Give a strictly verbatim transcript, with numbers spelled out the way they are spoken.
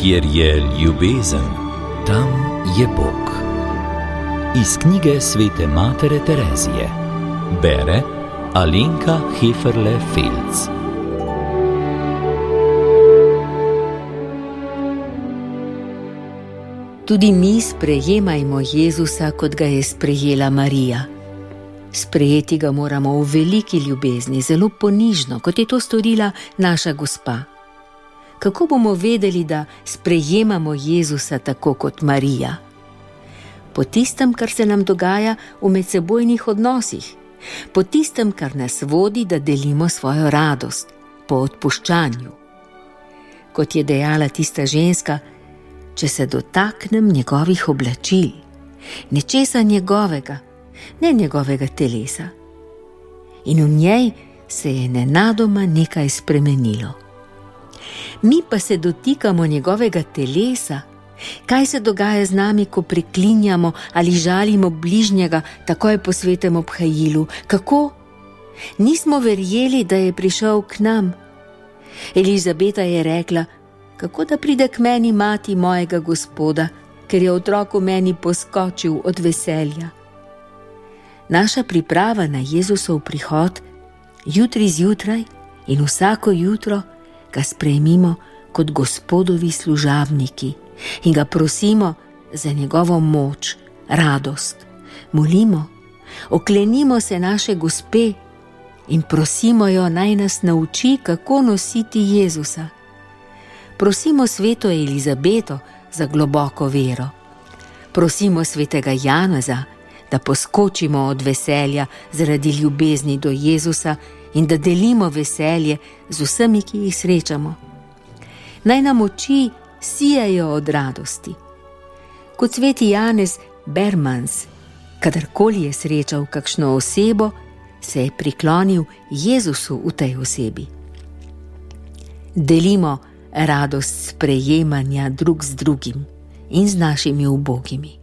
Kjer je ljubezen, tam je Bog. Iz knjige svete matere Terezije. Bere Alenka Heferle-Felc. Tudi mi sprejemajmo Jezusa, kot ga je sprejela Marija. Sprejeti ga moramo v veliki ljubezni, zelo ponižno, kot je to storila naša Gospa. Kako bomo vedeli, da sprejemamo Jezusa tako kot Marija? Po tistem, kar se nam dogaja v medsebojnih odnosih, po tistem, kar nas vodi, da delimo svojo radost, po odpuščanju. Kot je dejala tista ženska, če se dotaknem njegovih oblačil, nečesa njegovega, ne njegovega telesa. In v njej se je nenadoma nekaj spremenilo. Mi pa se dotikamo njegovega telesa. Kaj se dogaja z nami, ko preklinjamo ali žalimo bližnjega takoj po svetem obhajilu? Kako? Nismo verjeli, da je prišel k nam. Elizabeta je rekla, kako da pride k meni mati mojega Gospoda, ker je otrok v meni poskočil od veselja. Naša priprava na Jezusov prihod, jutri zjutraj in vsako jutro, ga sprejmimo kot Gospodovi služabniki in ga prosimo za njegovo moč, radost. Molimo, oklenimo se naše Gospe in prosimo jo, naj nas nauči, kako nositi Jezusa. Prosimo sveto Elizabeto za globoko vero. Prosimo svetega Janeza, da poskočimo od veselja zaradi ljubezni do Jezusa in da delimo veselje z vsemi, ki jih srečamo. Naj nam oči sijajo od radosti. Kot sveti Janez Bermans, kadarkoli je srečal kakšno osebo, se je priklonil Jezusu v tej osebi. Delimo radost sprejemanja drug z drugim in z našimi ubogimi.